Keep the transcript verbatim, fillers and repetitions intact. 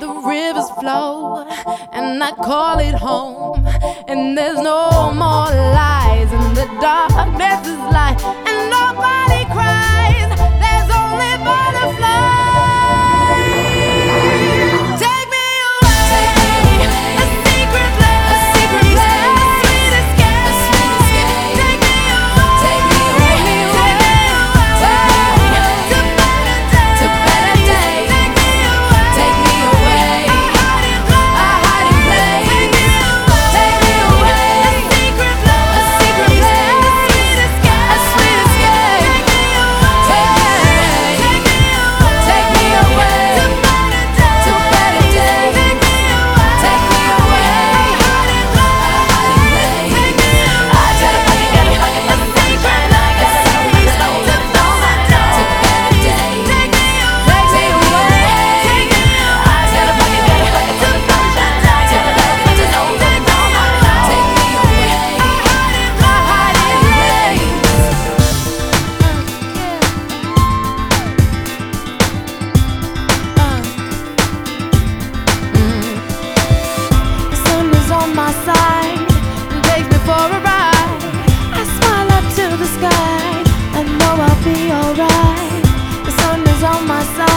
the rivers flow, and I call it home. And there's no more lies, and the darkness is light, and nobody cries. There's only butterflies. Take me away, a secret place, a secret place, a sweet escape, a sweet escape. Take me away, take me away, take me away, to better days, to better days. Take me away, take me away, a hiding place, a hiding place. Take me away, a secret place, a secret place, a sweet escape, a sweet escape. Take me away, take me away, take me away, to better days, to better days. Take me away, take me away, a hiding place, a hiding place. I tell the fucking gotta fucking let me take my life, got something to know, to know my know. To better days, take me away, take me away. I tell the fucking gotta fucking till the sunshine light, to better to know, to know my know. Take me away, a hiding place. The sun is on my side and takes me for a ride. I smile up to the sky, I know I'll be alright. The sun is on my side.